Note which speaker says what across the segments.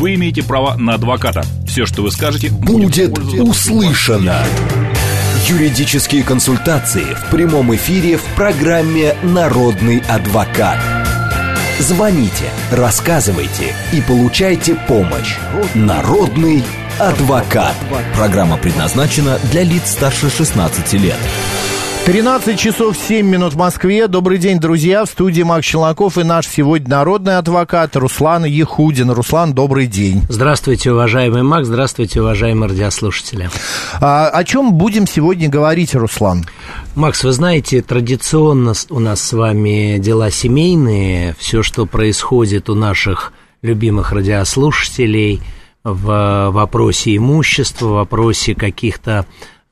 Speaker 1: вы имеете право на адвоката. Все, что вы скажете,
Speaker 2: будет услышано. Юридические консультации в прямом эфире в программе «Народный адвокат». Звоните, рассказывайте и получайте помощь. Народный адвокат. Программа предназначена для лиц старше 16 лет.
Speaker 3: 13 часов 7 минут в Москве. Добрый день, друзья. В студии Макс Челноков и наш сегодня народный адвокат Руслан Ехудин. Руслан, добрый день.
Speaker 4: Здравствуйте, уважаемый Макс. Здравствуйте, уважаемые радиослушатели.
Speaker 3: О чем будем сегодня говорить, Руслан?
Speaker 4: Макс, вы знаете, традиционно у нас с вами дела семейные. Все, что происходит у наших любимых радиослушателей в вопросе имущества, в вопросе каких-то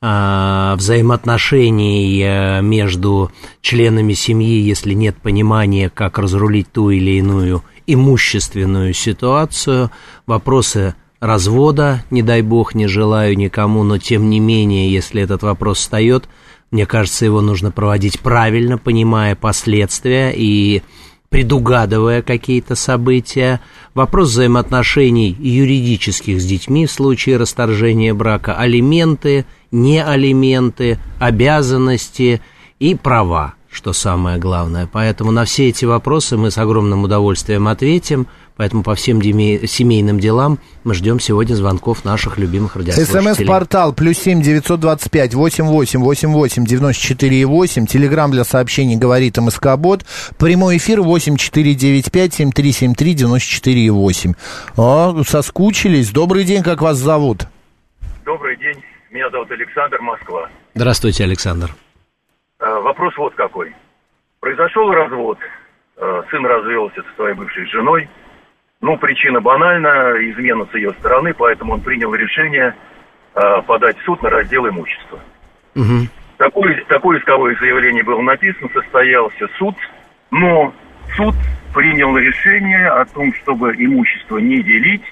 Speaker 4: взаимоотношений между членами семьи, если нет понимания, как разрулить ту или иную имущественную ситуацию, вопросы развода, не дай бог, не желаю никому, но тем не менее, если этот вопрос встает, мне кажется, его нужно проводить правильно, понимая последствия и предугадывая какие-то события. Вопрос взаимоотношений юридических с детьми в случае расторжения брака, алименты, не алименты, обязанности и права, что самое главное. Поэтому на все эти вопросы мы с огромным удовольствием ответим. Поэтому по всем семейным делам мы ждем сегодня звонков наших любимых радиослушателей.
Speaker 3: СМС-портал +7 925 88 88 94 8. Телеграм для сообщений говорит МСК-бот. Прямой эфир 8495 7373 94 8. Соскучились. Добрый день, как вас зовут?
Speaker 5: Добрый день. Меня зовут Александр, Москва.
Speaker 4: Здравствуйте, Александр.
Speaker 5: Вопрос вот какой. Произошел развод. Сын развелся со своей бывшей женой. Причина банальна, измена с ее стороны, поэтому он принял решение подать в суд на раздел имущества.
Speaker 4: Угу.
Speaker 5: Такое исковое заявление было написано, состоялся суд, но суд принял решение о том, чтобы имущество не делить.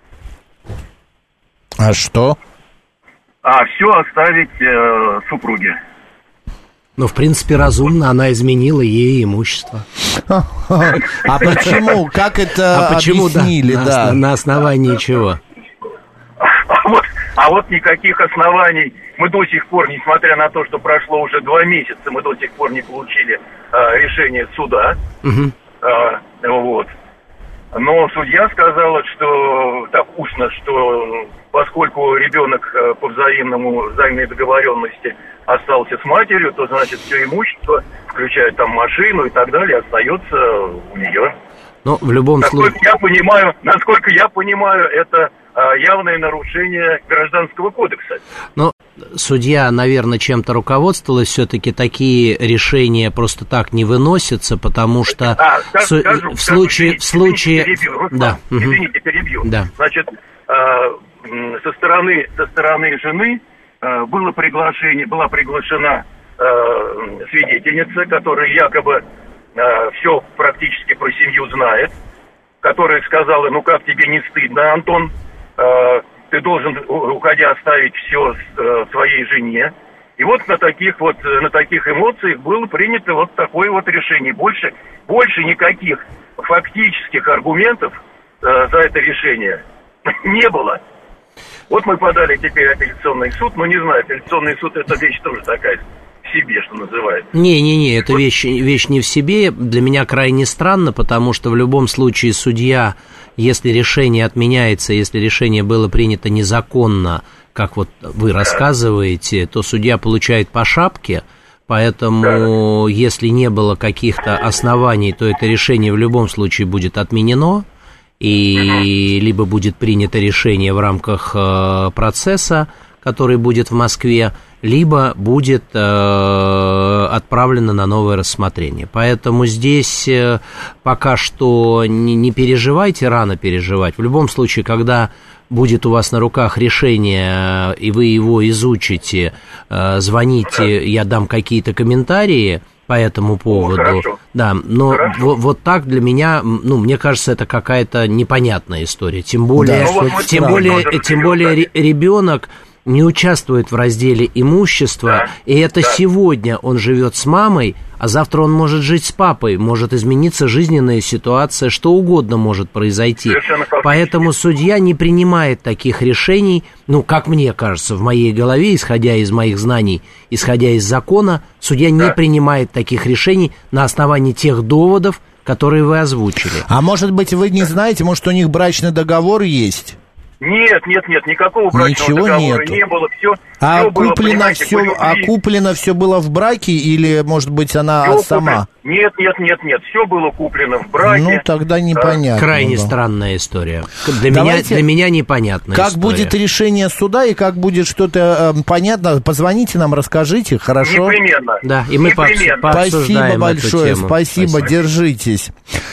Speaker 3: А что?
Speaker 5: А все оставить супруге.
Speaker 4: Ну, в принципе, разумно, она изменила ей имущество.
Speaker 3: А почему? Как это объяснили?
Speaker 4: Да. На основании чего?
Speaker 5: А вот никаких оснований мы до сих пор, несмотря на то, что прошло уже 2 месяца, мы до сих пор не получили решение суда.
Speaker 4: Угу.
Speaker 5: Вот. Но судья сказала, что так устно, что поскольку ребенок по взаимной договоренности остался с матерью, то значит все имущество, включая там машину и так далее, остается у нее.
Speaker 4: Ну, в любом случае...
Speaker 5: Насколько я понимаю, это явное нарушение Гражданского кодекса.
Speaker 4: Но судья, наверное, чем-то руководствовалась, все-таки такие решения просто так не выносятся, потому что в случае...
Speaker 5: Извините, перебью.
Speaker 4: Да.
Speaker 5: Значит, со стороны жены была приглашена свидетельница, которая якобы все практически про семью знает, которая сказала: ну как тебе не стыдно, Антон, ты должен, уходя, оставить все своей жене. И вот на таких эмоциях было принято вот такое вот решение. Больше никаких фактических аргументов за это решение не было. Вот мы подали теперь апелляционный суд, но не знаю, апелляционный суд — это вещь тоже такая в себе, что называется.
Speaker 4: Не, это вещь не в себе. Для меня крайне странно, потому что в любом случае судья, если решение отменяется, если решение было принято незаконно, как вот вы рассказываете, то судья получает по шапке, поэтому если не было каких-то оснований, то это решение в любом случае будет отменено. И либо будет принято решение в рамках процесса, который будет в Москве, либо будет отправлено на новое рассмотрение. Поэтому здесь пока что не переживайте, рано переживать. В любом случае, когда будет у вас на руках решение, и вы его изучите, звоните, я дам какие-то комментарии по этому поводу. Да, но вот так для меня, мне кажется, это какая-то непонятная история. Тем более ребенок, не участвует в разделе имущества,
Speaker 5: Да,
Speaker 4: и это
Speaker 5: да.
Speaker 4: сегодня он живет с мамой, а завтра он может жить с папой, может измениться жизненная ситуация, что угодно может произойти.
Speaker 5: Совершенно фактически.
Speaker 4: Поэтому судья не принимает таких решений, как мне кажется, в моей голове, исходя из моих знаний, исходя из закона, судья не принимает таких решений на основании тех доводов, которые вы озвучили.
Speaker 3: А может быть, вы не знаете, может, у них брачный договор есть?
Speaker 5: Нет, никакого брачного
Speaker 3: Ничего
Speaker 5: договора
Speaker 3: нету.
Speaker 5: не было, все
Speaker 3: куплено все было в браке, или, может быть, она
Speaker 5: Всё
Speaker 3: сама?
Speaker 5: Нет, все было куплено в браке.
Speaker 3: Ну, тогда непонятно.
Speaker 4: Крайне
Speaker 3: да.
Speaker 4: странная история. Для
Speaker 3: Давайте-
Speaker 4: меня непонятная
Speaker 3: Как
Speaker 4: история.
Speaker 3: будет решение суда и как будет что-то понятно, позвоните нам, расскажите, хорошо?
Speaker 5: Непременно.
Speaker 4: Да, и мы
Speaker 5: Непременно.
Speaker 3: Спасибо
Speaker 4: пообсуждаем
Speaker 3: большое,
Speaker 4: эту тему.
Speaker 3: спасибо, держитесь.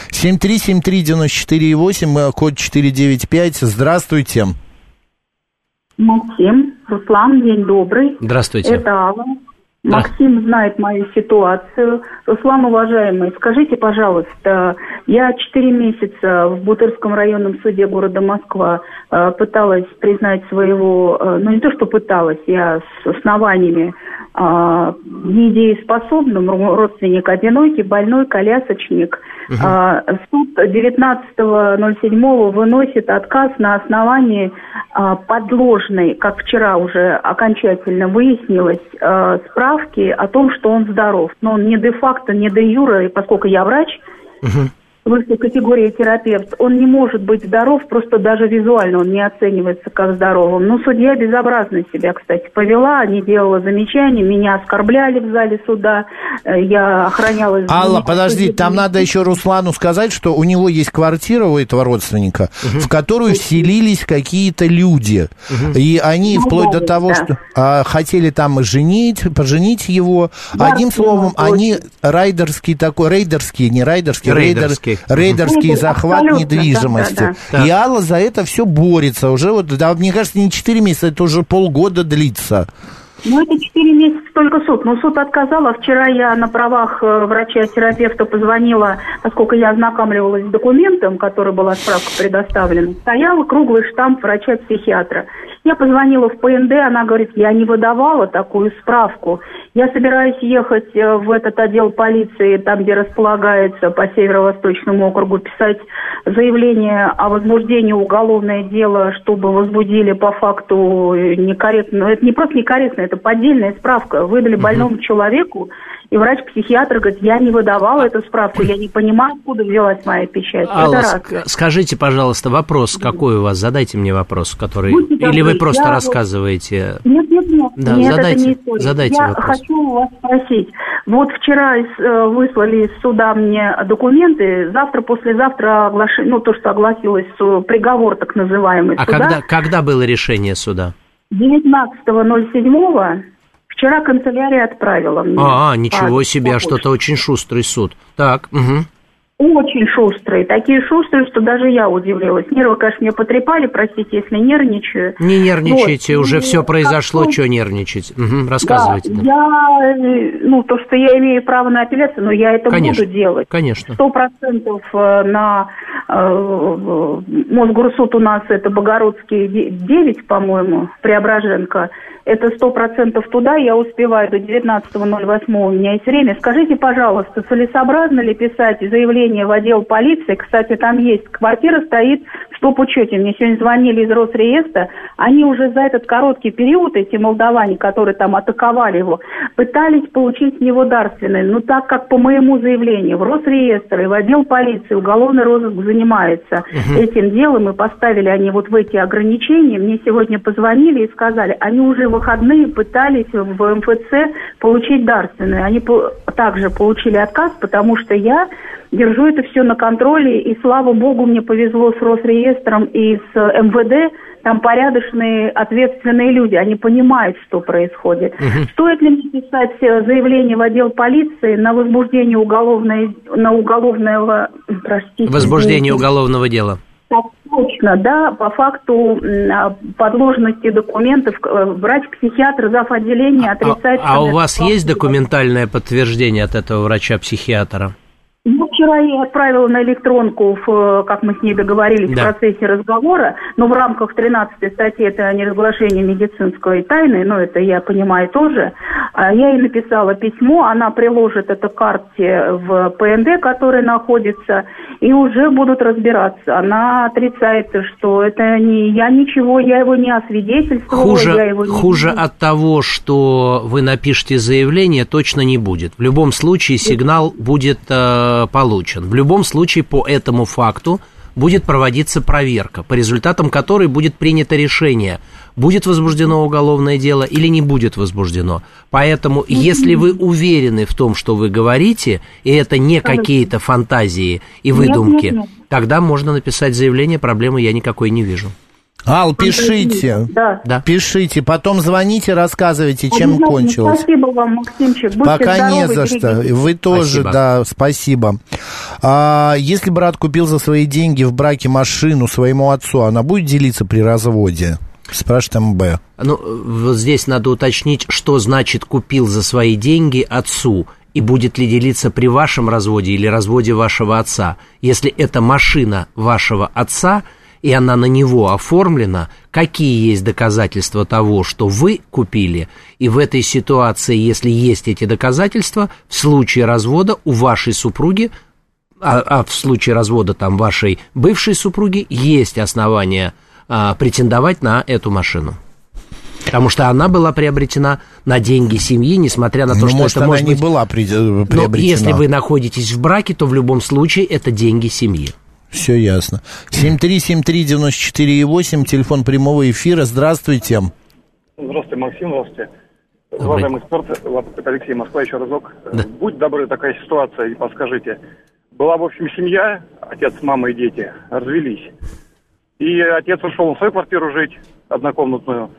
Speaker 3: 7373948, код 495, здравствуйте.
Speaker 6: Максим, Руслан, день добрый.
Speaker 4: Здравствуйте.
Speaker 6: Это Алла. Максим знает мою ситуацию. Руслан, уважаемый, скажите, пожалуйста, я 4 месяца в Бутырском районном суде города Москва пыталась признать своего, не то что пыталась, я с основаниями недееспособным, родственник одинокий, больной, колясочник. Суд 19.07 выносит отказ на основании подложной, как вчера уже окончательно выяснилось, справки о том, что он здоров. Но он не де-факто, не де-юре, и поскольку я врач, высшей категории терапевт, он не может быть здоров, просто даже визуально он не оценивается как здоровым. Но судья безобразно себя, кстати, повела, не делала замечаний, меня оскорбляли в зале суда, я охраняла...
Speaker 3: Алла, подожди, там надо еще Руслану сказать, что у него есть квартира у этого родственника, в которую вселились какие-то люди. И они вплоть до того, что хотели там поженить его. Одним словом, они рейдерский захват недвижимости.
Speaker 4: Да.
Speaker 3: И Алла за это все борется. Уже мне кажется, не 4 месяца, это уже полгода длится.
Speaker 6: Ну, это 4 месяца только суд. Но суд отказал, а вчера я на правах врача-терапевта позвонила, поскольку я ознакомливалась с документом, который была справка предоставлена, стоял круглый штамп врача-психиатра. Я позвонила в ПНД, она говорит, я не выдавала такую справку. Я собираюсь ехать в этот отдел полиции, там, где располагается по Северо-Восточному округу, писать заявление о возбуждении уголовное дело, чтобы возбудили по факту некорректно. Это не просто некорректно, это поддельная справка. Выдали больному человеку, и врач-психиатр говорит, я не выдавала эту справку, я не понимаю, откуда взялась моя печать.
Speaker 4: Алла,
Speaker 6: это раз.
Speaker 4: скажите, пожалуйста, вопрос какой у вас? Задайте мне вопрос, который...
Speaker 6: Будьте добры,
Speaker 4: Или вы просто
Speaker 6: я
Speaker 4: рассказываете...
Speaker 6: Нет,
Speaker 4: Да,
Speaker 6: нет,
Speaker 4: задайте,
Speaker 6: это не история.
Speaker 4: задайте
Speaker 6: Я
Speaker 4: вопрос.
Speaker 6: хочу у вас спросить. Вот вчера выслали из суда мне документы, завтра, послезавтра то, что огласилось, приговор так называемый
Speaker 4: А
Speaker 6: суда.
Speaker 4: когда было решение суда?
Speaker 6: 19.07 вчера канцелярия отправила мне.
Speaker 4: Ничего себе, что-то очень шустрый суд. Так,
Speaker 6: Очень шустрые, такие шустрые, что даже я удивилась. Нервы, конечно, мне потрепали, простите, если нервничаю.
Speaker 4: Не нервничайте,
Speaker 6: Вот.
Speaker 4: уже все произошло, что нервничать? Рассказывайте.
Speaker 6: Да, то, что я имею право на апелляцию, но я это
Speaker 4: Конечно,
Speaker 6: буду делать.
Speaker 4: Конечно.
Speaker 6: 100% на Мосгорсуд у нас это Богородский 9, по-моему, Преображенко. Это 100% туда, я успеваю до 19.08, у меня есть время. Скажите, пожалуйста, целесообразно ли писать заявление в отдел полиции? Кстати, там есть квартира, стоит в стоп-учете. Мне сегодня звонили из Росреестра. Они уже за этот короткий период, эти молдаване, которые там атаковали его, пытались получить с него дарственное. Но так как по моему заявлению в Росреестр и в отдел полиции уголовный розыск занимается этим делом, и поставили они вот в эти ограничения, мне сегодня позвонили и сказали, они уже в выходные пытались в МФЦ получить дарственное. Они также получили отказ, потому что я держу это все на контроле, и, слава богу, мне повезло с Росреестром и с МВД, там порядочные, ответственные люди, они понимают, что происходит. Стоит ли мне писать заявление в отдел полиции на возбуждение
Speaker 4: возбуждение уголовного дела?
Speaker 6: Так точно, да, по факту подложности документов врач-психиатр, зав. Отделения отрицает...
Speaker 4: А у вас есть документальное подтверждение от этого врача-психиатра?
Speaker 6: Ну, вчера ей отправила на электронку, как мы с ней договорились, в процессе разговора, но в рамках 13 статьи это неразглашение медицинской тайны, но это я понимаю тоже. Я ей написала письмо, она приложит это к карте в ПНД, который находится, и уже будут разбираться. Она отрицает, что это не я ничего, я его не освидетельствовала.
Speaker 4: Хуже от того, что вы напишите заявление, точно не будет. В любом случае сигнал будет получен. В любом случае по этому факту будет проводиться проверка, по результатам которой будет принято решение, будет возбуждено уголовное дело или не будет возбуждено. Поэтому, если вы уверены в том, что вы говорите, и это не какие-то фантазии и выдумки, тогда можно написать заявление, проблемы я никакой не вижу.
Speaker 3: Ал, пишите.
Speaker 6: Да.
Speaker 3: Пишите, потом звоните, рассказывайте, чем кончилось.
Speaker 6: Спасибо вам, Максимчик. Будьте
Speaker 3: Пока
Speaker 6: здоровы,
Speaker 3: не за что. Вы тоже,
Speaker 4: спасибо.
Speaker 3: Да, спасибо. Если брат купил за свои деньги в браке машину своему отцу, она будет делиться при разводе? Спрашивает МБ.
Speaker 4: Ну, вот здесь надо уточнить, что значит «купил за свои деньги отцу», и будет ли делиться при вашем разводе или разводе вашего отца. Если это машина вашего отца, и она на него оформлена, какие есть доказательства того, что вы купили, и в этой ситуации, если есть эти доказательства, в случае развода у вашей супруги, в случае развода там вашей бывшей супруги, есть основания претендовать на эту машину. Потому что она была приобретена на деньги семьи, несмотря на то, что
Speaker 3: может,
Speaker 4: это может быть...
Speaker 3: не была приобретена.
Speaker 4: Но если вы находитесь в браке, то в любом случае это деньги семьи.
Speaker 3: Все ясно. 7373948, телефон прямого эфира. Здравствуйте.
Speaker 7: Здравствуйте, Максим, здравствуйте. Уважаемый эксперт, это Алексей, Москва, еще разок. Да. Будь добры, такая ситуация, подскажите. Была, в общем, семья, отец, мама и дети, развелись. И отец ушел в свою квартиру жить, однокомнатную.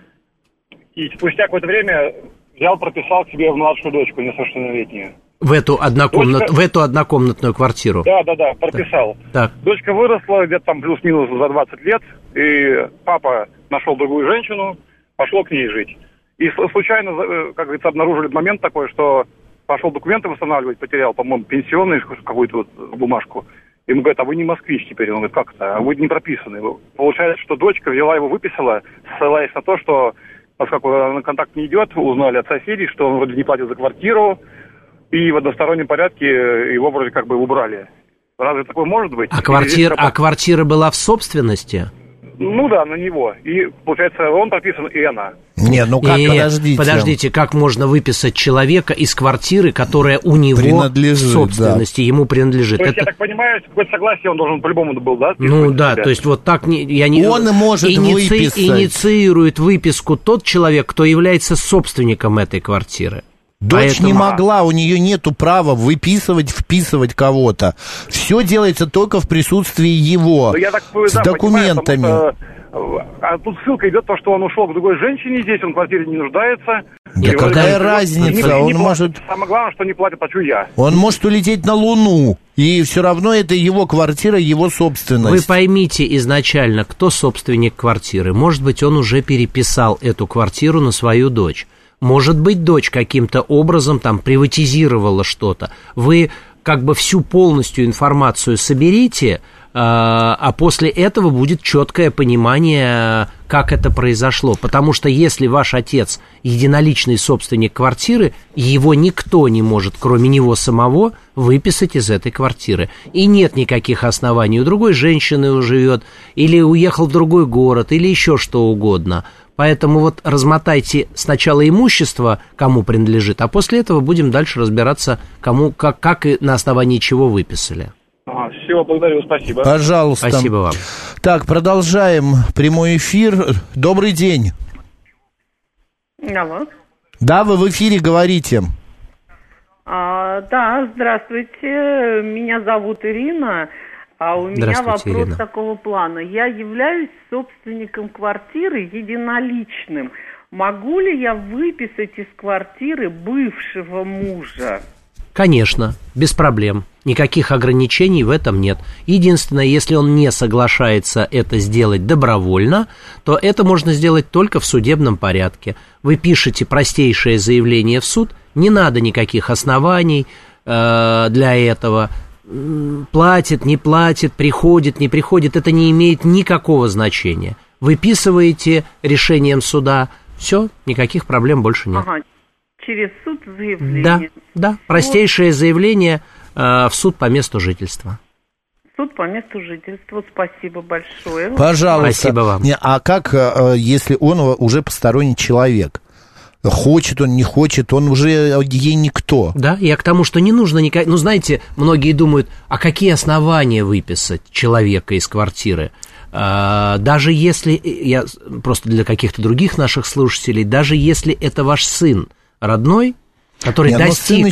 Speaker 7: И спустя какое-то время взял, прописал к себе младшую дочку, несовершеннолетнюю.
Speaker 4: В эту однокомнатную квартиру?
Speaker 7: Да, прописал.
Speaker 4: Так.
Speaker 7: Дочка выросла где-то там плюс-минус за 20 лет, и папа нашел другую женщину, пошел к ней жить. И случайно, как говорится, обнаружили момент такой, что пошел документы восстанавливать, потерял, по-моему, пенсионную какую-то вот бумажку. И ему говорят, а вы не москвич теперь. Он говорит, как это? А вы не прописаны. Получается, что дочка взяла его, выписала, ссылаясь на то, что, поскольку на контакт не идет, узнали от соседей, что он вроде не платит за квартиру, и в одностороннем порядке его вроде как бы убрали. Разве такое может быть?
Speaker 4: А квартира была в собственности?
Speaker 7: Ну да, на него. И, получается, он прописан, и она.
Speaker 3: Нет, ну как,
Speaker 4: подождите, как можно выписать человека из квартиры, которая у него в собственности, ему принадлежит?
Speaker 7: То есть, я так понимаю, какое-то согласие он должен по-любому был, да?
Speaker 4: Ну да, то есть вот так я не...
Speaker 3: Он может выписать.
Speaker 4: Инициирует выписку тот человек, кто является собственником этой квартиры.
Speaker 3: Дочь не могла, у нее нету права выписывать, вписывать кого-то. Все делается только в присутствии его, с документами.
Speaker 7: Понимаю, а тут ссылка идет то, что он ушел к другой женщине, здесь он в квартире не нуждается.
Speaker 3: Да какая разница, он может...
Speaker 7: Самое главное, что не платит, плачу я.
Speaker 3: Он может улететь на Луну, и все равно это его квартира, его собственность.
Speaker 4: Вы поймите изначально, кто собственник квартиры. Может быть, он уже переписал эту квартиру на свою дочь. Может быть, дочь каким-то образом там приватизировала что-то. Вы как бы всю полностью информацию соберите, а после этого будет четкое понимание, как это произошло. Потому что если ваш отец единоличный собственник квартиры, его никто не может, кроме него самого, выписать из этой квартиры. И нет никаких оснований. У другой женщины живет, или уехал в другой город, или еще что угодно. Поэтому вот размотайте сначала имущество, кому принадлежит, а после этого будем дальше разбираться, кому, как и на основании чего выписали.
Speaker 7: Все, благодарю, спасибо.
Speaker 3: Пожалуйста.
Speaker 4: Спасибо вам.
Speaker 3: Так, продолжаем прямой эфир. Добрый день.
Speaker 8: Алло.
Speaker 3: Да, вы в эфире, говорите.
Speaker 8: Да, здравствуйте. Меня зовут Ирина. А у меня вопрос
Speaker 4: Ирина.
Speaker 8: такого плана. Я являюсь собственником квартиры единоличным. Могу ли я выписать из квартиры бывшего мужа?
Speaker 4: Конечно, без проблем. Никаких ограничений в этом нет. Единственное, если он не соглашается это сделать добровольно, то это можно сделать только в судебном порядке. Вы пишете простейшее заявление в суд, не надо никаких оснований для этого. платит, не платит, приходит, не приходит, это не имеет никакого значения. Выписываете решением суда, все, никаких проблем больше нет.
Speaker 8: Ага, через суд заявление.
Speaker 4: Да, простейшее заявление в суд по месту жительства.
Speaker 8: Суд по месту жительства, спасибо большое.
Speaker 3: Пожалуйста.
Speaker 4: Спасибо вам.
Speaker 3: А как, если он уже посторонний человек? Хочет он, не хочет, он уже ей никто.
Speaker 4: Да, я к тому, что не нужно никак... Ну, знаете, многие думают, а какие основания выписать человека из квартиры? Даже если, я просто для каких-то других наших слушателей, даже если это ваш сын родной, который достиг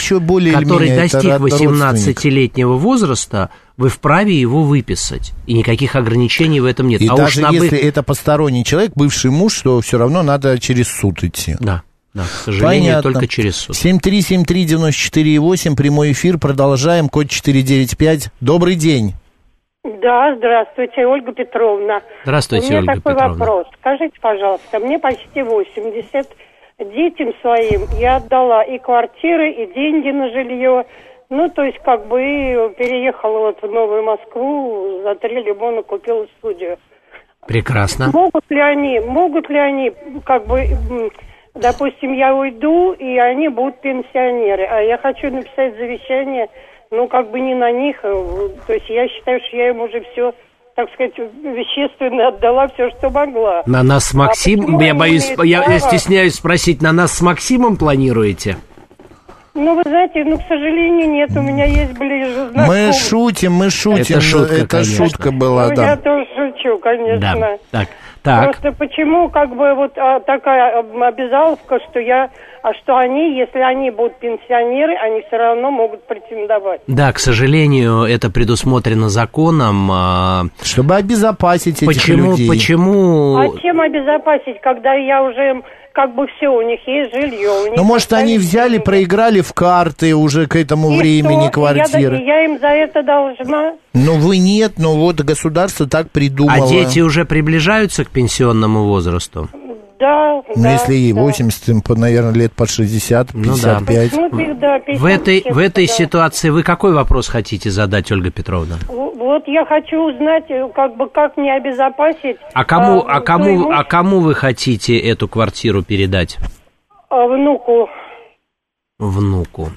Speaker 4: 18-летнего возраста, вы вправе его выписать, и никаких ограничений в этом нет.
Speaker 3: И даже если это посторонний человек, бывший муж, то все равно надо через суд идти.
Speaker 4: Да, к сожалению,
Speaker 3: понятно.
Speaker 4: только через суд.
Speaker 3: 7373948, прямой эфир, продолжаем, код 495. Добрый день.
Speaker 9: Да, здравствуйте, Ольга Петровна.
Speaker 4: Здравствуйте, Ольга Петровна.
Speaker 9: У меня такой вопрос. Скажите, пожалуйста, мне почти 80, детям своим я отдала и квартиры, и деньги на жилье. Ну, то есть, как бы, переехала вот в Новую Москву, за 3 лимона купила студию.
Speaker 4: Прекрасно.
Speaker 9: Могут ли они, как бы, допустим, я уйду, и они будут пенсионеры, а я хочу написать завещание, ну, как бы не на них, то есть я считаю, что я им уже все, так сказать, вещественно отдала все, что могла.
Speaker 4: На нас с Максимом, я боюсь, я стесняюсь спросить, на нас с Максимом планируете?
Speaker 9: Ну, вы знаете, к сожалению, нет, у меня есть ближе знакомые.
Speaker 3: Мы шутим. Это шутка была,
Speaker 9: ну,
Speaker 3: да.
Speaker 9: Я тоже шучу, конечно.
Speaker 4: Да, так.
Speaker 9: Просто почему, как бы, вот такая обязаловка, что они, если они будут пенсионеры, они все равно могут претендовать.
Speaker 4: Да, к сожалению, это предусмотрено законом.
Speaker 3: Чтобы обезопасить этих людей.
Speaker 4: Почему?
Speaker 9: А чем обезопасить, когда я уже... Как бы все, у них есть жилье.
Speaker 3: Ну, может, они взяли, проиграли в карты уже к этому времени квартиры.
Speaker 9: Я им за это должна.
Speaker 3: Ну, вы нет, но вот государство так придумало.
Speaker 4: А дети уже приближаются к пенсионному возрасту?
Speaker 9: Да.
Speaker 3: Ну, если ей 80, им, наверное, лет под 60, 55.
Speaker 9: Ну, да. 50,
Speaker 4: в этой ситуации вы какой вопрос хотите задать, Ольга Петровна?
Speaker 9: Вот я хочу узнать, как бы, как мне обезопасить...
Speaker 4: А кому вы хотите эту квартиру передать?
Speaker 9: Внуку.
Speaker 4: Внуку.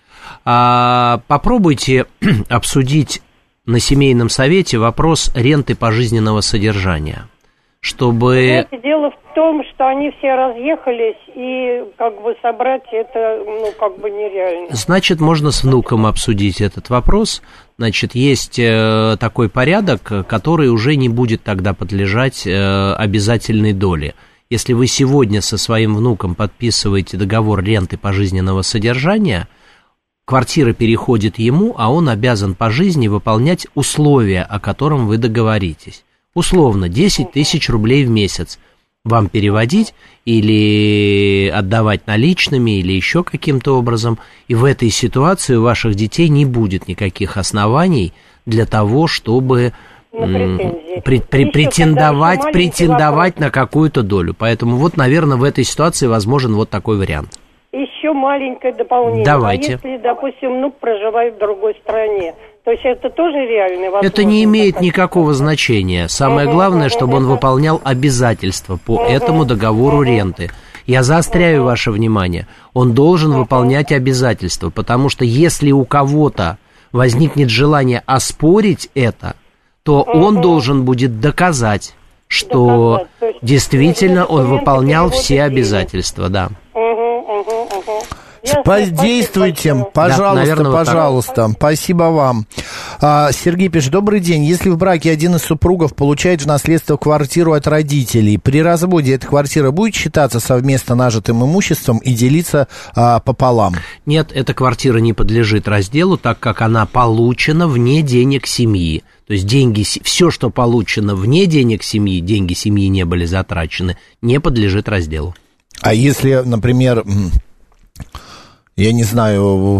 Speaker 4: Попробуйте обсудить на семейном совете вопрос ренты пожизненного содержания, чтобы...
Speaker 9: Знаете, дело в том, что они все разъехались, и как бы собрать это, ну, как бы нереально.
Speaker 4: Значит, можно с внуком обсудить этот вопрос. Значит, есть такой порядок, который уже не будет тогда подлежать обязательной доле. Если вы сегодня со своим внуком подписываете договор ренты пожизненного содержания, квартира переходит ему, а он обязан по жизни выполнять условия, о котором вы договоритесь. Условно, 10 тысяч рублей в месяц вам переводить или отдавать наличными, или еще каким-то образом. И в этой ситуации у ваших детей не будет никаких оснований для того, чтобы претендовать на какую-то долю. Поэтому вот, наверное, в этой ситуации возможен вот такой вариант.
Speaker 9: Еще маленькое дополнение.
Speaker 4: Давайте.
Speaker 9: А если, допустим, внук проживает в другой стране, то есть это тоже реальный вопрос?
Speaker 4: Это не имеет никакого значения. Самое главное, чтобы он выполнял обязательства по этому договору ренты. Я заостряю ваше внимание. Он должен выполнять обязательства, потому что если у кого-то возникнет желание оспорить это, то он должен будет доказать, что действительно он выполнял все обязательства, да.
Speaker 3: Действуйте, пожалуйста,
Speaker 4: да, наверное,
Speaker 3: пожалуйста. Спасибо вам. Сергей пишет: добрый день. Если в браке один из супругов получает в наследство квартиру от родителей, при разводе эта квартира будет считаться совместно нажитым имуществом и делиться пополам?
Speaker 4: Нет, эта квартира не подлежит разделу, так как она получена вне денег семьи. То есть деньги, все, что получено вне денег семьи, деньги семьи не были затрачены, не подлежит разделу.
Speaker 3: А если, например, я не знаю,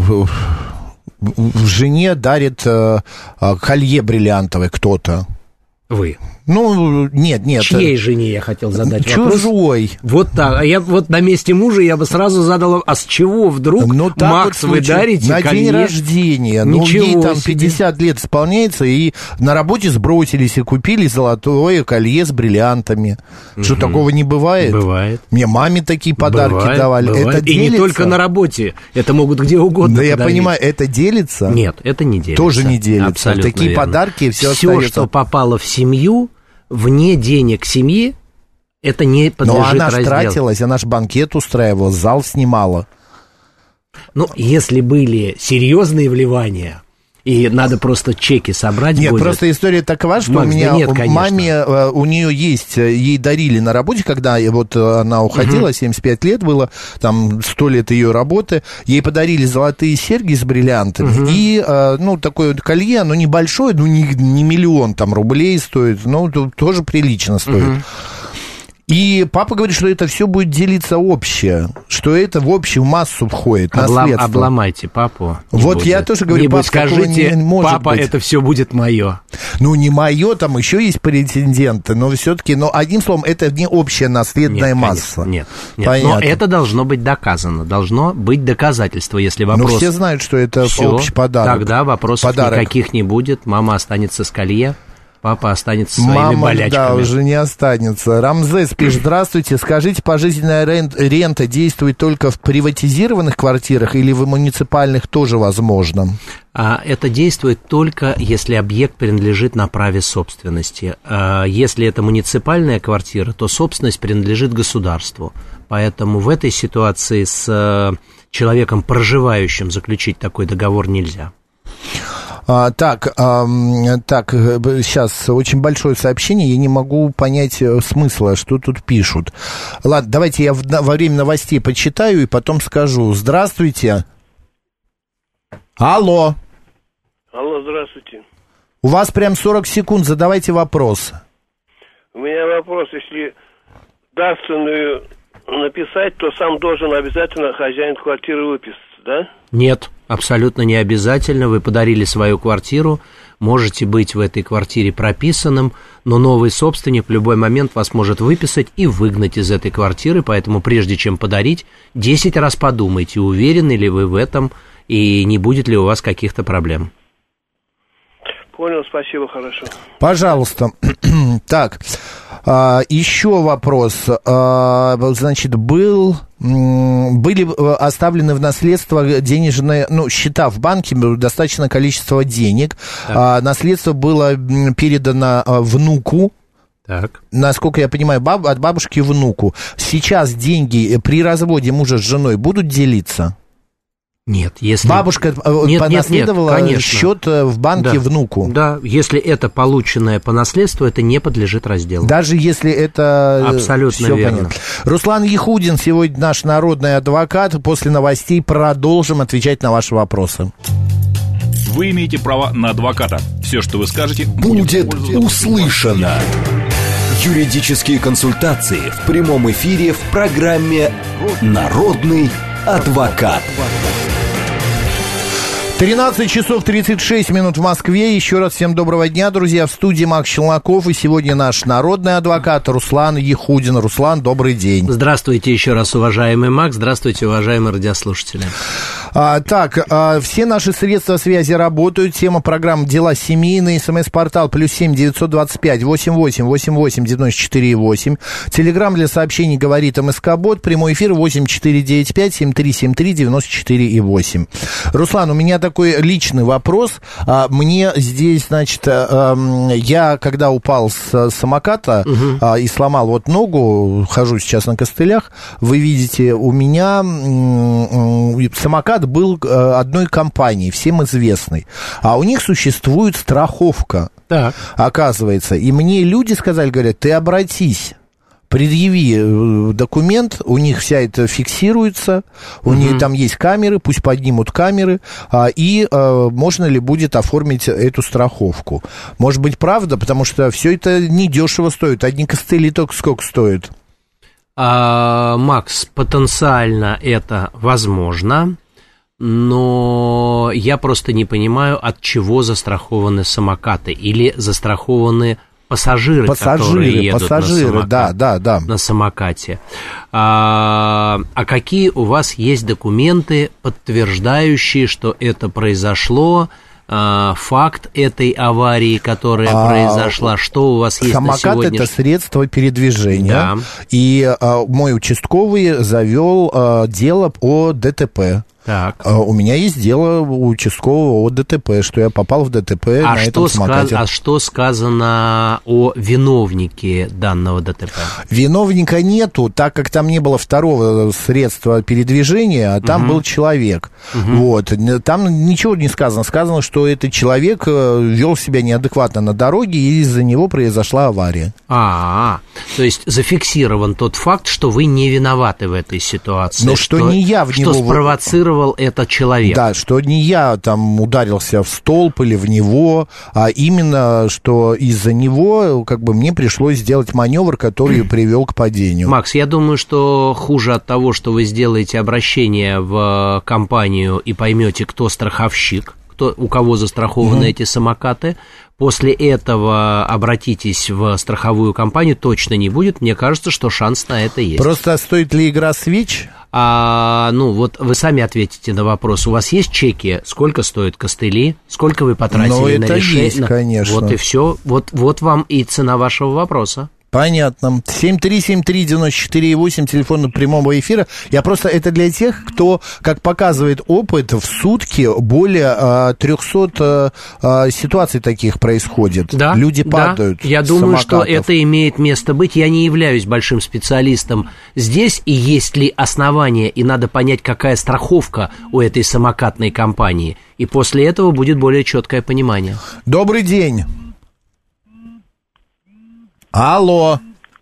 Speaker 3: жене дарит колье бриллиантовое кто-то?
Speaker 4: Вы.
Speaker 3: Ну, нет.
Speaker 4: Чьей жене я хотел задать вопрос?
Speaker 3: Чужой.
Speaker 4: Вот так. А я вот на месте мужа я бы сразу задал, а с чего вдруг, Макс,
Speaker 3: вот
Speaker 4: вы дарите
Speaker 3: на
Speaker 4: колье?
Speaker 3: день рождения.
Speaker 4: Ничего
Speaker 3: ей там
Speaker 4: себе.
Speaker 3: 50 лет исполняется, и на работе сбросились и купили золотое колье с бриллиантами. Что, такого не бывает?
Speaker 4: Бывает.
Speaker 3: Мне маме такие подарки давали.
Speaker 4: Бывает.
Speaker 3: Это
Speaker 4: и
Speaker 3: делится?
Speaker 4: не только на работе. Это могут где угодно.
Speaker 3: Да, я
Speaker 4: подарить.
Speaker 3: понимаю, это делится?
Speaker 4: Нет, это не делится.
Speaker 3: Тоже не делится.
Speaker 4: Абсолютно
Speaker 3: Такие
Speaker 4: верно.
Speaker 3: подарки, все
Speaker 4: Все,
Speaker 3: остается.
Speaker 4: что попало в семью, вне денег семьи, это не подлежит
Speaker 3: Но она ж
Speaker 4: разделу.
Speaker 3: тратилась, она ж банкет устраивала, зал снимала.
Speaker 4: Ну, если были серьезные вливания, и надо просто чеки собрать
Speaker 3: Нет,
Speaker 4: будет.
Speaker 3: просто история такова, что
Speaker 4: Макс,
Speaker 3: у меня
Speaker 4: да нет, конечно.
Speaker 3: маме, у нее есть, ей дарили на работе, когда вот она уходила, 75 лет было, там 100 лет ее работы, ей подарили золотые серьги с бриллиантами, и, ну, такое вот колье, оно небольшое, ну, не миллион там рублей стоит, но тоже прилично стоит. И папа говорит, что это все будет делиться общее, что это в общую массу входит, наследство.
Speaker 4: Обломайте папу.
Speaker 3: Вот я тоже говорю,
Speaker 4: пап, скажите,
Speaker 3: не может
Speaker 4: папа,
Speaker 3: быть.
Speaker 4: это все будет мое.
Speaker 3: Ну, не мое, там еще есть претенденты, но все-таки, но одним словом, это не общая наследная масса.
Speaker 4: Нет.
Speaker 3: Понятно.
Speaker 4: Но это должно быть доказано, должно быть доказательство, если вопрос...
Speaker 3: Ну, все знают, что это
Speaker 4: Всё,
Speaker 3: общий подарок.
Speaker 4: Тогда вопросов никаких не будет, мама останется с колье, папа останется со своими
Speaker 3: Мама,
Speaker 4: болячками.
Speaker 3: да, уже не останется. Рамзес пишет: здравствуйте, скажите, пожизненная рента действует только в приватизированных квартирах или в муниципальных тоже возможно?
Speaker 4: Это действует только, если объект принадлежит на праве собственности. Если это муниципальная квартира, то собственность принадлежит государству. Поэтому в этой ситуации с человеком, проживающим, заключить такой договор нельзя.
Speaker 3: Так, сейчас очень большое сообщение, я не могу понять смысла, что тут пишут. Ладно, давайте я во время новостей почитаю и потом скажу. Здравствуйте. Алло.
Speaker 10: Алло, здравствуйте.
Speaker 3: У вас прям 40 секунд, задавайте вопрос.
Speaker 10: У меня вопрос, если дарственную написать, то сам должен обязательно хозяин квартиры выписаться, да?
Speaker 4: Нет, абсолютно не обязательно. Вы подарили свою квартиру, можете быть в этой квартире прописанным, но новый собственник в любой момент вас может выписать и выгнать из этой квартиры, поэтому прежде чем подарить, 10 раз подумайте, уверены ли вы в этом и не будет ли у вас каких-то проблем.
Speaker 10: Понял, спасибо, хорошо.
Speaker 3: Пожалуйста. Так, еще вопрос. Значит, были оставлены в наследство денежные, счета в банке, достаточное количество денег. Наследство было передано внуку.
Speaker 4: Так.
Speaker 3: Насколько я понимаю, от бабушки внуку. Сейчас деньги при разводе мужа с женой будут делиться?
Speaker 4: Нет, если...
Speaker 3: Бабушка понаследовала
Speaker 4: нет,
Speaker 3: счет в банке внуку.
Speaker 4: Да, если это полученное по наследству, это не подлежит разделу.
Speaker 3: Даже если это...
Speaker 4: Абсолютно
Speaker 3: всё
Speaker 4: верно.
Speaker 3: понятно. Руслан Яхудин сегодня наш народный адвокат. После новостей продолжим отвечать на ваши вопросы.
Speaker 1: Вы имеете право на адвоката. Все, что вы скажете,
Speaker 2: будет услышано. Юридические консультации в прямом эфире в программе «Народный адвокат».
Speaker 3: 13 часов 36 минут в Москве. Еще раз всем доброго дня, друзья. В студии Макс Челноков. И сегодня наш народный адвокат Руслан Яхудин. Руслан, добрый день.
Speaker 4: Здравствуйте еще раз, уважаемый Макс. Здравствуйте, уважаемые радиослушатели.
Speaker 3: Все наши средства связи работают. Тема программы «Дела семейные». СМС-портал +7 925 88 88 94 8. Телеграм для сообщений «Говорит МСК-бот». Прямой эфир 8495 7373 94 8. Руслан, у меня такой личный вопрос. Мне здесь, значит, я когда упал с самоката и сломал вот ногу, хожу сейчас на костылях, вы видите, у меня самокат был одной компании, всем известной, а у них существует страховка, оказывается, и мне люди сказали, говорят, ты обратись, предъяви документ, у них вся это фиксируется, у них там есть камеры, пусть поднимут камеры, и можно ли будет оформить эту страховку. Может быть, правда, потому что все это недешево стоит, одни костыли только сколько стоят?
Speaker 4: Макс, потенциально это возможно, но я просто не понимаю, от чего застрахованы самокаты или застрахованы Пассажиры, которые едут на самокате. А какие у вас есть документы, подтверждающие, что это произошло? Факт этой аварии, которая произошла, что у вас есть на сегодня?
Speaker 3: Самокат – это средство передвижения, да. И мой участковый завел дело о ДТП. Так. У меня есть дело у участкового о ДТП, что я попал в ДТП на этом самокате.
Speaker 4: А что сказано о виновнике данного ДТП?
Speaker 3: Виновника нету, так как там не было второго средства передвижения, а там был человек. Вот. Там ничего не сказано. Сказано, что этот человек вел себя неадекватно на дороге, и из-за него произошла авария.
Speaker 4: То есть зафиксирован тот факт, что вы не виноваты в этой ситуации.
Speaker 3: Но что не я в него...
Speaker 4: Что спровоцировал этот человек.
Speaker 3: Да, что не я там ударился в столб или в него, а именно, что из-за него как бы мне пришлось сделать маневр, который привел к падению.
Speaker 4: Макс, я думаю, что хуже от того, что вы сделаете обращение в компанию и поймете, кто страховщик, у кого застрахованы эти самокаты. После этого обратитесь в страховую компанию, точно не будет. Мне кажется, что шанс на это есть.
Speaker 3: Просто стоит ли игра свеч?
Speaker 4: Вот вы сами ответите на вопрос. У вас есть чеки? Сколько стоят костыли? Сколько вы потратили на решение?
Speaker 3: Есть, конечно.
Speaker 4: Вот и все. Вот вам и цена вашего вопроса.
Speaker 3: Понятно. 7373948, телефон прямого эфира. Это для тех, кто, как показывает опыт, в сутки более 300 ситуаций таких происходит. Да, люди падают.
Speaker 4: Я думаю, что это имеет место быть. Я не являюсь большим специалистом здесь, и есть ли основания, и надо понять, какая страховка у этой самокатной компании. И после этого будет более четкое понимание.
Speaker 3: Добрый день. Алло.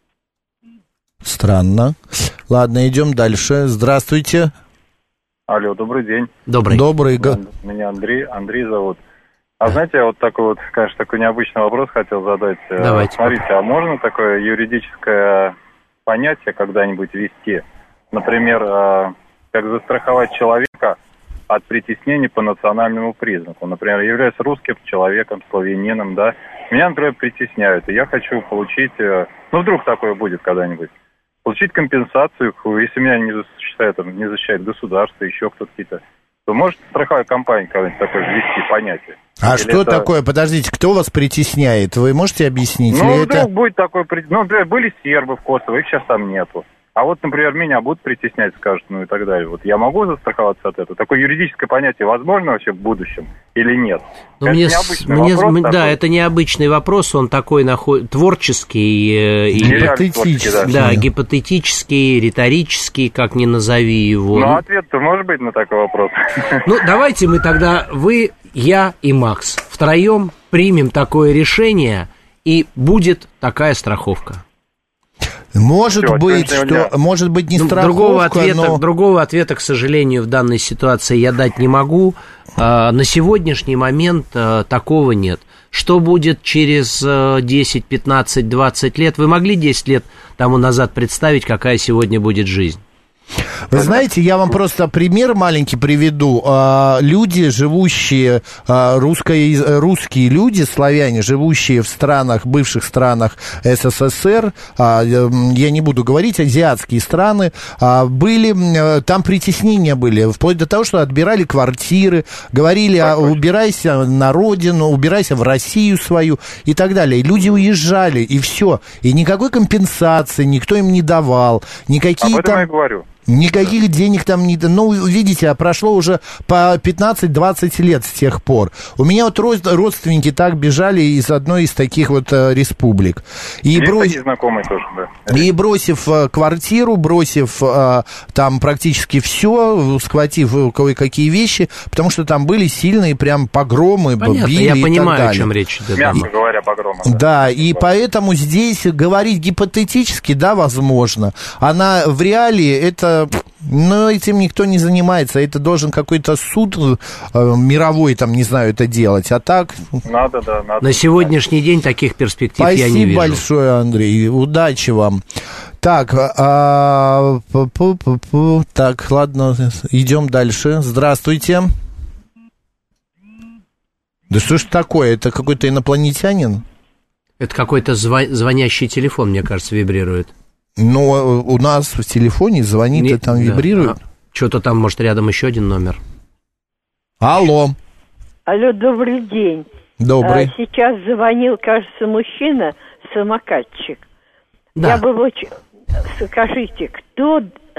Speaker 3: Странно. Ладно, идем дальше. Здравствуйте.
Speaker 11: Алло, добрый день.
Speaker 4: Добрый.
Speaker 11: Меня Андрей зовут. Знаете, я такой необычный вопрос хотел задать.
Speaker 4: Давайте.
Speaker 11: Смотрите, а можно такое юридическое понятие когда-нибудь ввести? Например, как застраховать человека от притеснений по национальному признаку. Например, являюсь русским человеком, славянином, да. Меня, например, притесняют, и я хочу получить, вдруг такое будет когда-нибудь, получить компенсацию, если меня не защищает государство, еще кто-то какие-то, то может страховая компания когда-нибудь такое ввести понятие.
Speaker 3: А что такое? Подождите, кто вас притесняет? Вы можете объяснить?
Speaker 11: Вдруг будет такое, например, были сербы в Косово, их сейчас там нету. А вот, например, меня будут притеснять, скажут, и так далее. Вот я могу застраховаться от этого? Такое юридическое понятие возможно вообще в будущем или нет? Это необычный вопрос.
Speaker 4: Да, это необычный вопрос, он такой творческий,
Speaker 3: гипотетический.
Speaker 4: Да, гипотетический, риторический, как ни назови его.
Speaker 11: Ответ-то может быть на такой вопрос.
Speaker 4: Давайте мы тогда, вы, я и Макс, втроем примем такое решение, и будет такая страховка.
Speaker 3: Может быть, не страховка,
Speaker 4: Другого ответа, к сожалению, в данной ситуации я дать не могу. На сегодняшний момент такого нет. Что будет через 10, 15, 20 лет? Вы могли 10 лет тому назад представить, какая сегодня будет жизнь?
Speaker 3: Вы знаете, я вам просто пример маленький приведу. Люди, живущие, русские люди, славяне, живущие в бывших странах СССР, я не буду говорить, азиатские страны, там притеснения были, вплоть до того, что отбирали квартиры, говорили, убирайся на родину, убирайся в Россию свою и так далее. И люди уезжали, и все. И никакой компенсации никто им не давал, никакие
Speaker 11: об этом я говорю.
Speaker 3: Никаких денег там не... видите, прошло уже по 15-20 лет с тех пор. У меня родственники так бежали из одной из таких республик.
Speaker 11: Знакомые тоже, да.
Speaker 3: И бросив квартиру, бросив там практически все, схватив кое-какие вещи, потому что там были сильные прям погромы, били и так далее.
Speaker 4: Я понимаю, о чем речь идет.
Speaker 11: Мягко говоря, погромы.
Speaker 3: Да, и поэтому здесь говорить гипотетически, да, возможно. В реалии это... этим никто не занимается. Это должен какой-то суд мировой, это делать. А так...
Speaker 11: Надо.
Speaker 4: На сегодняшний день таких перспектив я не вижу.
Speaker 3: Спасибо большое, Андрей. Удачи вам. Так, ладно, идем дальше. Здравствуйте. Да что ж такое? Это какой-то инопланетянин?
Speaker 4: Это какой-то звонящий телефон, мне кажется, вибрирует.
Speaker 3: Но у нас в телефоне звонит и там вибрирует.
Speaker 4: Что-то там, может, рядом еще один номер.
Speaker 3: Алло.
Speaker 12: Алло, добрый день.
Speaker 3: Добрый.
Speaker 12: Сейчас звонил, кажется, мужчина, самокатчик.
Speaker 4: Да.
Speaker 12: Я бы очень... Скажите, кто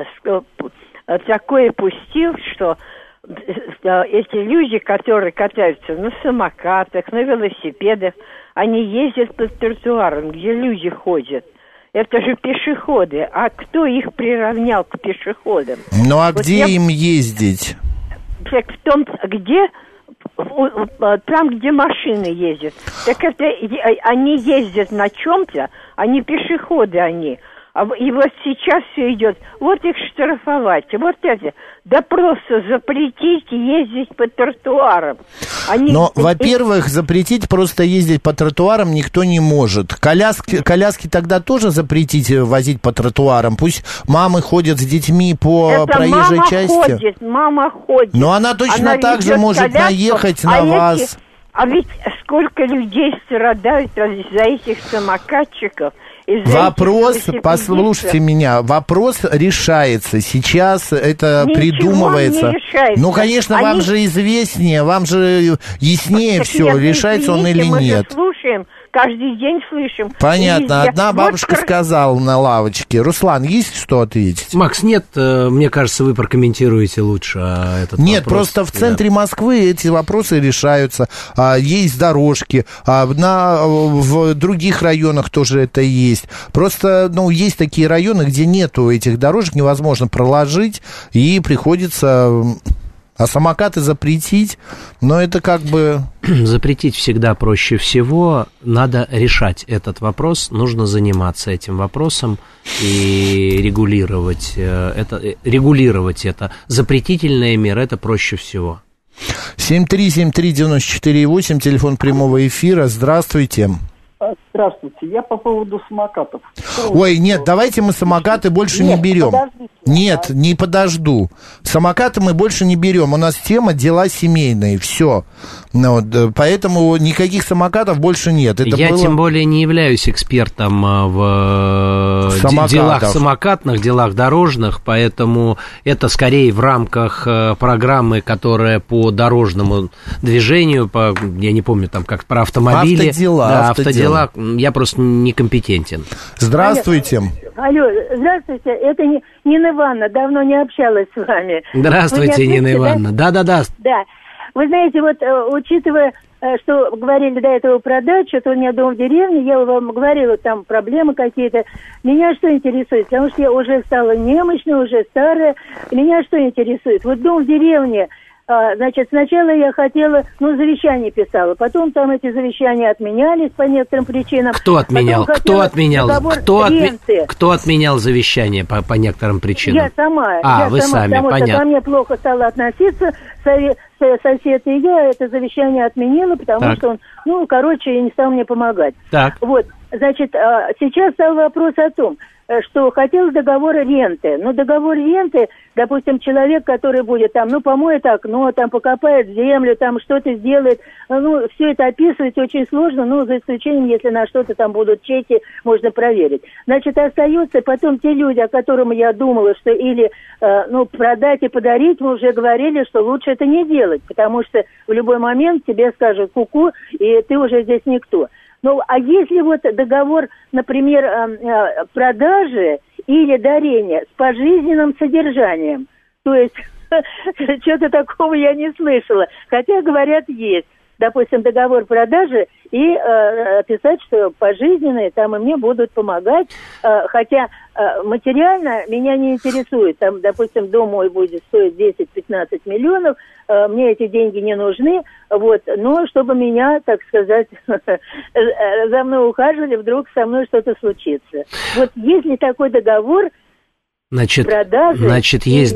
Speaker 12: такое пустил, что эти люди, которые катаются на самокатах, на велосипедах, они ездят по тротуарам, где люди ходят. Это же пешеходы. А кто их приравнял к пешеходам?
Speaker 3: Ну, а вот где им ездить?
Speaker 12: Так в том, где... Там, где машины ездят. Так это они ездят на чем-то, они пешеходы, они. И вот сейчас все идет. Вот их штрафовать. Вот это. Да просто запретить ездить по тротуарам.
Speaker 3: Но, во-первых, запретить просто ездить по тротуарам никто не может. Коляски тогда тоже запретить возить по тротуарам. Пусть мамы ходят с детьми по проезжей части.
Speaker 12: Мама ходит.
Speaker 3: Но она точно так же может наехать на вас.
Speaker 12: А ведь сколько людей страдают из-за этих самокатчиков.
Speaker 3: Вопрос, послушайте меня, вопрос решается. Сейчас это
Speaker 12: ничего
Speaker 3: придумывается.
Speaker 12: Не решается.
Speaker 3: Ну, конечно, вам же известнее, вам же яснее все, решается он или нет.
Speaker 12: Мы слушаем, каждый день слышим.
Speaker 3: Понятно, одна бабушка сказала на лавочке. Руслан, есть что ответить?
Speaker 4: Макс, нет, мне кажется, вы прокомментируете лучше этот
Speaker 3: Нет,
Speaker 4: вопрос.
Speaker 3: просто в центре Москвы эти вопросы решаются. Есть дорожки, в других районах тоже это есть. Просто, есть такие районы, где нету этих дорожек, невозможно проложить, и приходится... А самокаты запретить, но это как бы...
Speaker 4: Запретить всегда проще всего. Надо решать этот вопрос, нужно заниматься этим вопросом и регулировать это. Запретительная мера – это проще всего.
Speaker 3: 7373948, телефон прямого эфира. Здравствуйте.
Speaker 13: Здравствуйте, я по поводу самокатов.
Speaker 3: Ой, нет, давайте мы самокаты больше не берем. Нет, не подожду. Самокаты мы больше не берем. У нас тема дела семейные, все. Поэтому никаких самокатов больше нет.
Speaker 4: Я тем более не являюсь экспертом в делах самокатных, делах дорожных, поэтому это скорее в рамках программы, которая по дорожному движению, я не помню, там как про автомобили. Автодела. Я просто некомпетентен.
Speaker 3: Здравствуйте.
Speaker 14: Алло, здравствуйте. Это Нина Ивановна. Давно не общалась с вами.
Speaker 4: Здравствуйте, Нина Ивановна. Да.
Speaker 14: Да. Вы знаете, вот учитывая, что говорили до этого про дачу, то у меня дом в деревне, я вам говорила, там проблемы какие-то. Меня что интересует? Потому что я уже стала немощной, уже старая. Меня что интересует? Вот дом в деревне... Значит, сначала я хотела, завещание писала, потом там эти завещания отменялись по некоторым причинам.
Speaker 4: Кто отменял? Кто отменял завещание по некоторым причинам?
Speaker 14: Я сама.
Speaker 4: Вы сами,
Speaker 14: потому
Speaker 4: понятно.
Speaker 14: Что ко мне плохо стало относиться сосед, и я это завещание отменила, потому что он, не стал мне помогать.
Speaker 4: Так.
Speaker 14: Вот, значит, сейчас стал вопрос о том, что хотел договора ренты. Договор ренты, допустим, человек, который будет там, помоет окно, там покопает землю, там что-то сделает, все это описывать очень сложно, за исключением, если на что-то там будут чеки, можно проверить. Значит, остаются потом те люди, о которых я думала, что или, продать и подарить, мы уже говорили, что лучше это не делать, потому что в любой момент тебе скажут ку-ку, и ты уже здесь никто. А если вот договор, например, продажи или дарения с пожизненным содержанием, то есть что-то такого я не слышала, хотя, говорят, есть. Допустим, договор продажи и писать, что пожизненные там и мне будут помогать, хотя материально меня не интересует. Там, допустим, дом мой будет стоить 10-15 миллионов, мне эти деньги не нужны, но чтобы меня, так сказать, за мной ухаживали, вдруг со мной что-то случится. Вот если такой договор...
Speaker 4: Значит, есть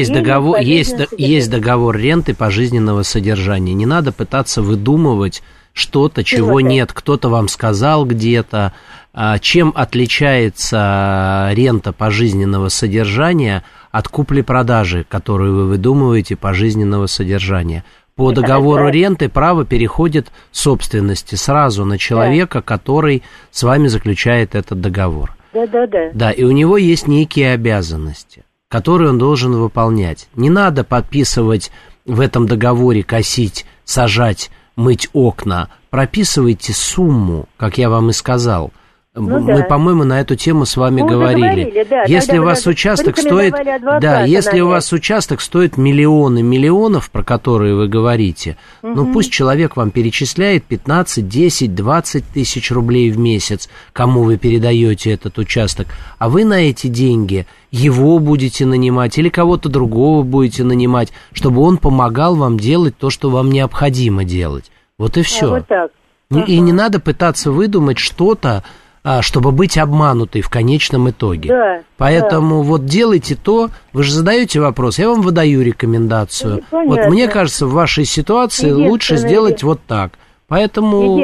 Speaker 4: договор ренты пожизненного содержания. Не надо пытаться выдумывать что-то, чего нет. Кто-то вам сказал где-то. Чем отличается рента пожизненного содержания от купли-продажи, которую вы выдумываете, пожизненного содержания? По договору ренты право переходит собственности сразу на человека, который с вами заключает этот договор.
Speaker 14: Да.
Speaker 4: Да, и у него есть некие обязанности, которые он должен выполнять. Не надо подписывать в этом договоре косить, сажать, мыть окна. Прописывайте сумму, как я вам и сказал. Мы, по-моему, на эту тему с вами говорили.
Speaker 14: Да,
Speaker 4: если у вас участок стоит, если у вас участок стоит миллионы миллионов, про которые вы говорите, ну пусть человек вам перечисляет 15, 10, 20 тысяч рублей в месяц, кому вы передаете этот участок, а вы на эти деньги его будете нанимать или кого-то другого будете нанимать, чтобы он помогал вам делать то, что вам необходимо делать. Вот и все.
Speaker 14: Вот так.
Speaker 4: И не надо пытаться выдумать что-то, чтобы быть обманутой в конечном итоге.
Speaker 14: Да,
Speaker 4: поэтому вот делайте то, вы же задаете вопрос, я вам выдаю рекомендацию. Вот мне кажется, в вашей ситуации лучше сделать вот так. Поэтому...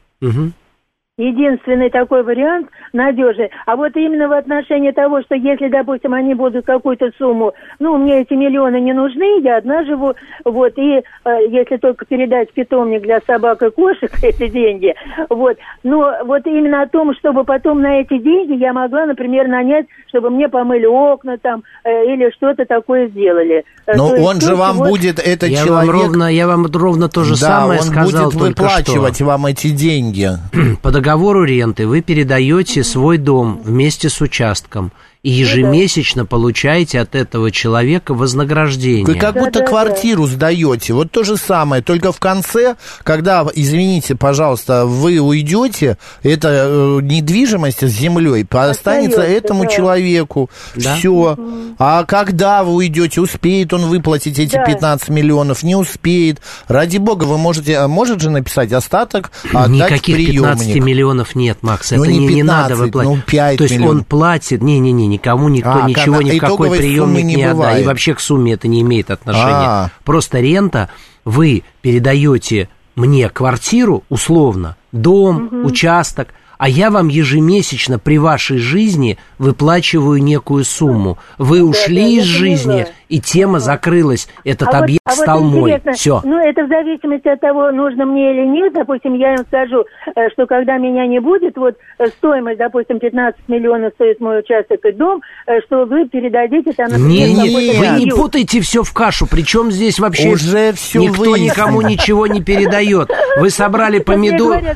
Speaker 14: Единственный такой вариант надежный. А вот именно в отношении того, что если, допустим, они будут какую-то сумму, ну, мне эти миллионы не нужны, я одна живу, вот, и если только передать в питомник для собак и кошек эти деньги, вот, но вот именно о том, чтобы потом на эти деньги я могла, например, нанять, чтобы мне помыли окна там, или что-то такое сделали.
Speaker 3: Но он же вам будет, этот человек...
Speaker 4: Я вам ровно то же самое сказал.
Speaker 3: Он будет выплачивать вам эти деньги.
Speaker 4: По договору ренты вы передаете свой дом вместе с участком и ежемесячно получаете от этого человека вознаграждение.
Speaker 3: Вы как будто квартиру сдаете. Вот то же самое, только в конце, когда, извините, пожалуйста, вы уйдете, эта недвижимость с землей останется этому человеку. Да? Все. А когда вы уйдете, успеет он выплатить эти 15 миллионов, не успеет. Ради бога, вы может же написать остаток, отдать
Speaker 4: никаких
Speaker 3: приемник.
Speaker 4: 15 миллионов нет, Макс,
Speaker 3: это
Speaker 4: не надо выплатить.
Speaker 3: Ну, 5
Speaker 4: то есть
Speaker 3: миллионов.
Speaker 4: Он платит, никому никто ничего, ни в какой приемник не отдает. И вообще к сумме это не имеет отношения. Просто рента, вы передаете мне квартиру, условно, дом, участок, а я вам ежемесячно при вашей жизни выплачиваю некую сумму. Вы ушли из жизни, и тема закрылась. Этот объект стал мой. Все.
Speaker 14: Ну, это в зависимости от того, нужно мне или нет. Допустим, я им скажу, что когда меня не будет, вот стоимость, допустим, 15 миллионов стоит мой участок и дом, что вы передадите там...
Speaker 4: Вы не путайте все в кашу. Причем здесь вообще
Speaker 3: уже все
Speaker 4: никто никому ничего не передает. Вы собрали помидоры,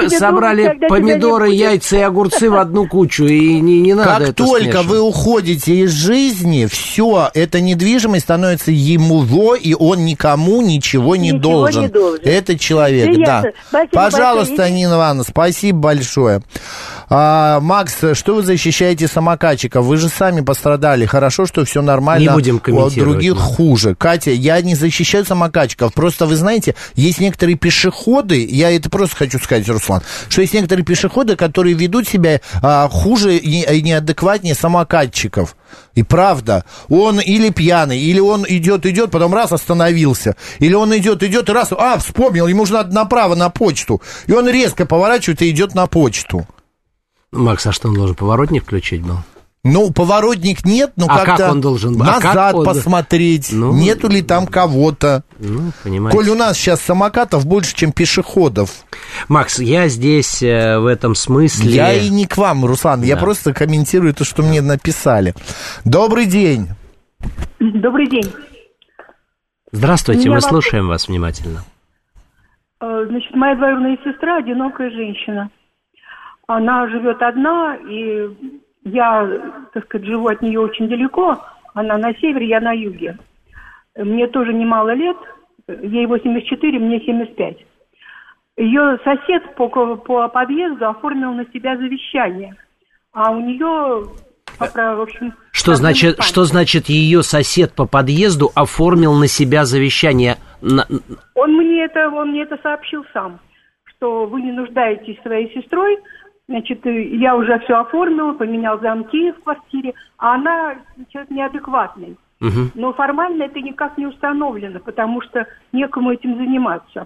Speaker 4: яйца и огурцы в одну кучу, и не надо это
Speaker 3: смешивать. Как только вы уходите из жизни, все, эта недвижимость становится ему, и он никому ничего не должен. Это человек, да. Пожалуйста, Нина Ивановна, спасибо большое. Макс, что вы защищаете самокатчиков? Вы же сами пострадали. Хорошо, что все нормально.
Speaker 4: Не будем комментировать.
Speaker 3: У других хуже. Катя, я не защищаю самокатчиков. Просто, вы знаете, есть некоторые пешеходы, я это просто хочу сказать, Руслан, что есть некоторые пешеходы, которые ведут себя хуже и неадекватнее самокатчиков. И правда, он или пьяный, или он идет, потом раз остановился, или он идет, и раз, вспомнил, ему же надо направо на почту, и он резко поворачивает и идет на почту.
Speaker 4: Макс, а что он должен, поворотник включить был?
Speaker 3: Ну, поворотник нет, но как-то
Speaker 4: как он должен был?
Speaker 3: Назад посмотреть, нету ли там кого-то.
Speaker 4: Ну, понимаете.
Speaker 3: Коль у нас сейчас самокатов больше, чем пешеходов.
Speaker 4: Макс, я здесь в этом смысле...
Speaker 3: Я и не к вам, Руслан, я просто комментирую то, что мне написали. Добрый день.
Speaker 6: Добрый день.
Speaker 4: Здравствуйте, мы слушаем вас внимательно.
Speaker 6: Значит, моя двоюродная сестра, одинокая женщина. Она живет одна, и я, так сказать, живу от нее очень далеко. Она на севере, я на юге. Мне тоже немало лет. Ей 84, мне 75. Ее сосед по подъезду оформил на себя завещание. А у нее, в общем...
Speaker 4: Что значит ее сосед по подъезду оформил на себя завещание?
Speaker 6: Он мне это сообщил сам, что вы не нуждаетесь своей сестрой. Значит, я уже все оформила, поменял замки в квартире, а она человек неадекватный. Но формально это никак не установлено, потому что некому этим заниматься.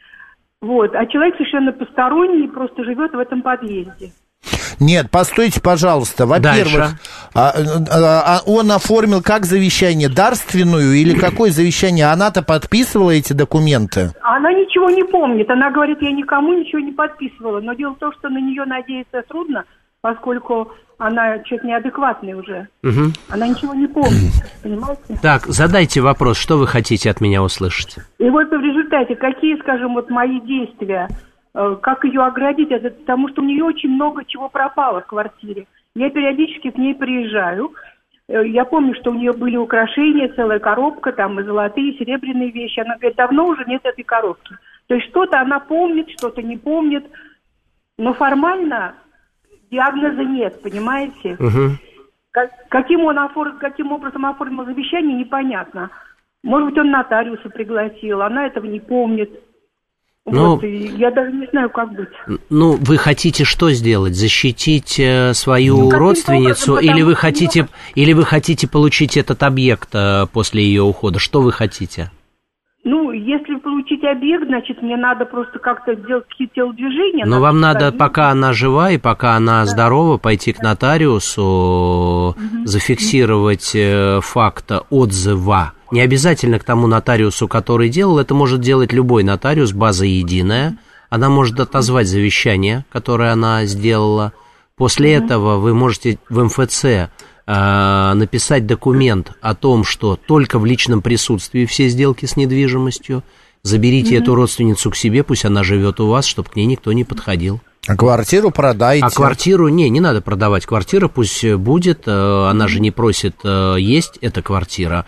Speaker 6: Вот. А человек совершенно посторонний, просто живет в этом подъезде.
Speaker 3: Нет, постойте, пожалуйста. Во-первых, Он оформил как завещание? Дарственную или какое завещание? Она-то подписывала эти документы?
Speaker 6: Она ничего не помнит. Она говорит, я никому ничего не подписывала. Но дело в том, что на нее надеяться трудно, поскольку она что-то неадекватная уже.
Speaker 4: Угу.
Speaker 6: Она ничего не помнит, понимаете?
Speaker 4: Так, задайте вопрос, что вы хотите от меня услышать?
Speaker 6: И вот в результате, какие, скажем, вот мои действия, как ее оградить, это потому что у нее очень много чего пропало в квартире. Я периодически к ней приезжаю. Я помню, что у нее были украшения, целая коробка, там и золотые, и серебряные вещи. Она говорит, давно уже нет этой коробки. То есть что-то она помнит, что-то не помнит, но формально диагноза нет, понимаете?
Speaker 4: Угу.
Speaker 6: Каким образом оформил завещание, непонятно. Может быть, он нотариуса пригласил, она этого не помнит.
Speaker 4: Ну,
Speaker 6: вот, я даже не знаю, как быть.
Speaker 4: Ну, вы хотите что сделать? Защитить свою родственницу,
Speaker 6: образом,
Speaker 4: или вы хотите получить этот объект после ее ухода? Что вы хотите?
Speaker 6: Ну, если получить объект, значит, мне надо просто как-то делать какие-то телодвижения.
Speaker 4: Но вам надо, пока она жива и пока она здорова, пойти к нотариусу, зафиксировать факт отзыва. Не обязательно к тому нотариусу, который делал, это может делать любой нотариус, база единая. Она может отозвать завещание, которое она сделала. После этого вы можете в МФЦ написать документ о том, что только в личном присутствии все сделки с недвижимостью. Заберите эту родственницу к себе, пусть она живет у вас, чтобы к ней никто не подходил.
Speaker 3: А квартиру продайте.
Speaker 4: А квартиру, не надо продавать. Квартира пусть будет, она же не просит есть, эта квартира.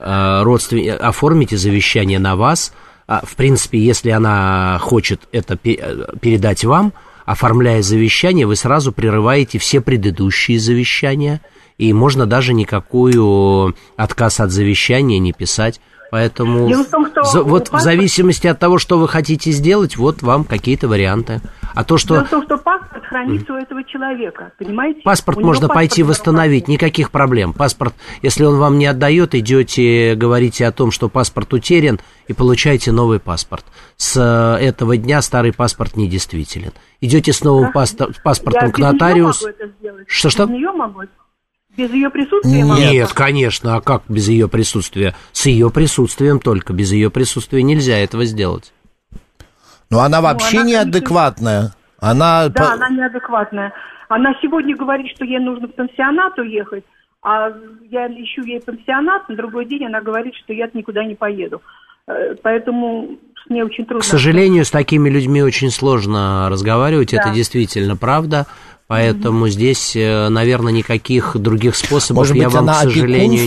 Speaker 4: Оформите завещание на вас. В принципе, если она хочет это передать вам, оформляя завещание, вы сразу прерываете все предыдущие завещания, и можно даже никакую отказ от завещания не писать. Поэтому в зависимости от того, что вы хотите сделать, вот вам какие-то варианты. А то, что...
Speaker 6: Дело в том, что паспорт хранится у этого человека, понимаете?
Speaker 4: Паспорт можно пойти восстановить, никаких проблем. Паспорт, если он вам не отдает, идете, говорите о том, что паспорт утерян, и получаете новый паспорт. С этого дня старый паспорт недействителен. Идете с новым паспортом к нотариусу. Что?
Speaker 6: Без нее могу? Без ее присутствия?
Speaker 4: Нет, конечно, а как без ее присутствия? С ее присутствием только, без ее присутствия нельзя этого сделать.
Speaker 3: Но она вообще неадекватная. Она
Speaker 6: неадекватная. Она сегодня говорит, что ей нужно в пансионат уехать, а я ищу ей пансионат, на другой день она говорит, что я никуда не поеду. Поэтому с ней очень трудно.
Speaker 4: К сожалению, с такими людьми очень сложно разговаривать, это действительно правда. Поэтому здесь, наверное, никаких других способов я вам, к сожалению,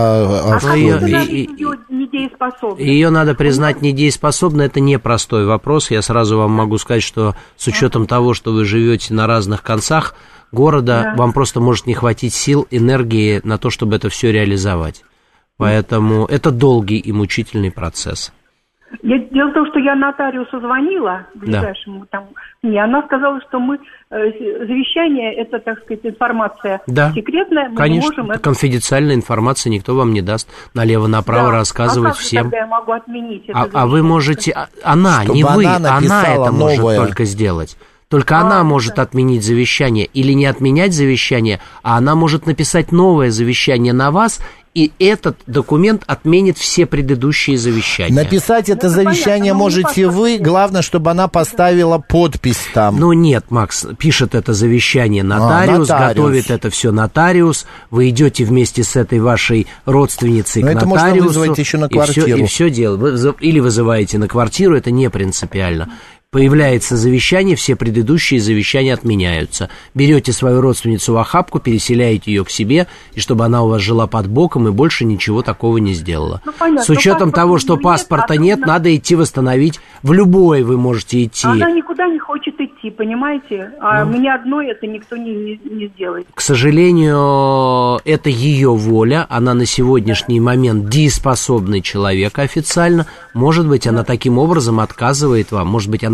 Speaker 6: недееспособна?
Speaker 4: Ее надо признать недееспособной. Это непростой вопрос. Я сразу вам могу сказать, что с учетом того, что вы живете на разных концах города, вам просто может не хватить сил, энергии на то, чтобы это все реализовать. Поэтому это долгий и мучительный процесс.
Speaker 6: Дело в том, что я нотариусу звонила ближайшему мне, она сказала, что мы завещание, это, так сказать, информация секретная, мы
Speaker 4: конечно,
Speaker 6: не можем это...
Speaker 4: конфиденциальная информация, никто вам не даст налево-направо рассказывать всем.
Speaker 6: Тогда я могу отменить это
Speaker 4: а вы можете, она, чтобы не вы, она это может только сделать. Только она может отменить завещание или не отменять завещание, а она может написать новое завещание на вас, и этот документ отменит все предыдущие завещания.
Speaker 3: Написать это завещание можете вы, главное, чтобы она поставила подпись там.
Speaker 4: Ну нет, Макс, пишет это завещание нотариус, готовит это все нотариус, вы идете вместе с этой вашей родственницей к нотариусу. Это можно
Speaker 3: вызвать еще на квартиру.
Speaker 4: И все дело. Или вызываете на квартиру, это не принципиально. Появляется завещание, все предыдущие завещания отменяются. Берете свою родственницу в охапку, переселяете ее к себе, и чтобы она у вас жила под боком и больше ничего такого не сделала. С учетом того, что паспорта нет, надо идти восстановить. В любой вы можете идти.
Speaker 6: Она никуда не хочет идти, понимаете? А мне одной это никто не сделает.
Speaker 4: К сожалению, это ее воля. Она на сегодняшний момент дееспособный человек официально. Может быть, она таким образом отказывает вам. Может быть, она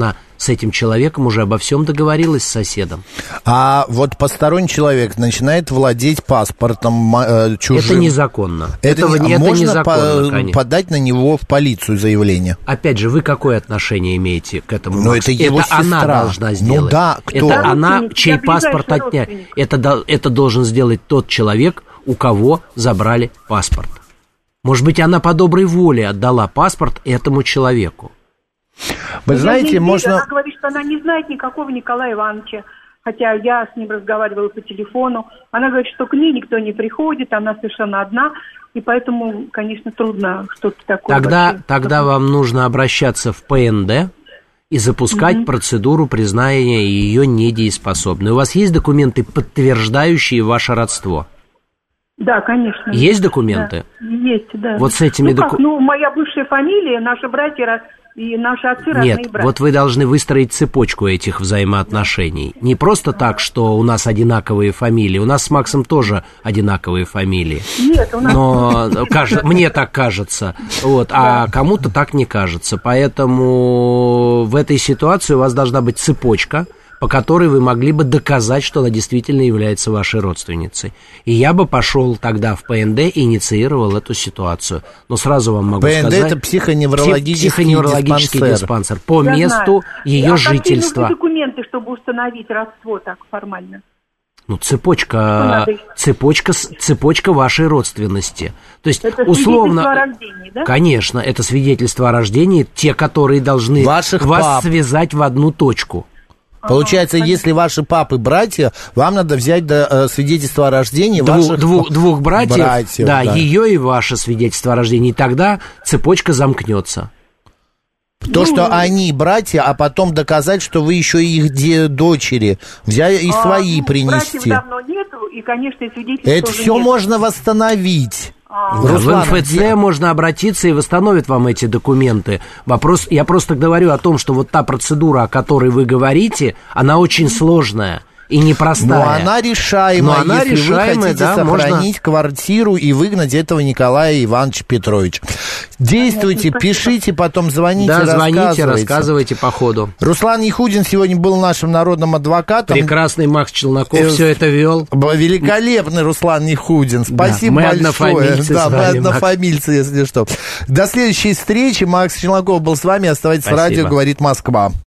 Speaker 4: она с этим человеком уже обо всем договорилась с соседом.
Speaker 3: А вот посторонний человек начинает владеть паспортом чужим.
Speaker 4: Это незаконно.
Speaker 3: Можно
Speaker 4: незаконно,
Speaker 3: подать на него в полицию заявление?
Speaker 4: Опять же, вы какое отношение имеете к этому?
Speaker 3: Но это его сестра.
Speaker 4: Она должна сделать.
Speaker 3: Ну да, кто?
Speaker 4: Это она, чей паспорт отнять. Это должен сделать тот человек, у кого забрали паспорт. Может быть, она по доброй воле отдала паспорт этому человеку.
Speaker 3: Вы знаете, можно...
Speaker 15: Она говорит, что она не знает никакого Николая Ивановича, хотя я с ним разговаривала по телефону. Она говорит, что к ней никто не приходит, она совершенно одна, и поэтому, конечно, трудно что-то такое.
Speaker 4: Тогда вам нужно обращаться в ПНД и запускать процедуру признания ее недееспособной. У вас есть документы, подтверждающие ваше родство?
Speaker 15: Да, конечно.
Speaker 4: Есть документы?
Speaker 15: Да, есть, да.
Speaker 4: Вот с этими
Speaker 15: документами. Моя бывшая фамилия, наши братья и наши отцы родные братья.
Speaker 4: Нет, вот вы должны выстроить цепочку этих взаимоотношений. Не просто так, что у нас одинаковые фамилии. У нас с Максом тоже одинаковые фамилии.
Speaker 15: Нет, у нас...
Speaker 4: Но мне так кажется. А кому-то так не кажется. Поэтому в этой ситуации у вас должна быть цепочка, по которой вы могли бы доказать, что она действительно является вашей родственницей. И я бы пошел тогда в ПНД и инициировал эту ситуацию. Но сразу вам могу сказать...
Speaker 3: ПНД — это психоневрологический
Speaker 4: диспансер. По месту ее жительства.
Speaker 15: Какие нужны документы, чтобы установить родство так формально?
Speaker 4: Цепочка вашей родственности. То есть,
Speaker 15: это
Speaker 4: условно,
Speaker 15: свидетельство о рождении, да?
Speaker 4: Конечно, это свидетельство о рождении, те, которые должны вас связать в одну точку.
Speaker 3: Получается, если ваши папы братья, вам надо взять свидетельство о рождении
Speaker 4: двух братьев, да, ее и ваше свидетельство о рождении, и тогда цепочка замкнется.
Speaker 3: То, что они братья, а потом доказать, что вы еще их дочери, взяли и свои принести.
Speaker 15: Братьев давно нету, и, конечно, свидетельство
Speaker 3: это все
Speaker 15: нет.
Speaker 3: можно восстановить.
Speaker 4: Руслан, в МФЦ можно обратиться и восстановят вам эти документы. Я просто говорю о том, что вот та процедура, о которой вы говорите, она очень сложная и непростая.
Speaker 3: Но она решаемая, если вы хотите сохранить квартиру и выгнать этого Николая Ивановича Петровича. Действуйте, пишите, потом звоните,
Speaker 4: рассказывайте по ходу.
Speaker 3: Руслан Яхудин сегодня был нашим народным адвокатом.
Speaker 4: Прекрасный Макс Челноков все это вел.
Speaker 3: Великолепный Руслан Яхудин. Спасибо большое. Мы однофамильцы, если что. До следующей встречи. Макс Челноков был с вами. Оставайтесь в радио, говорит Москва.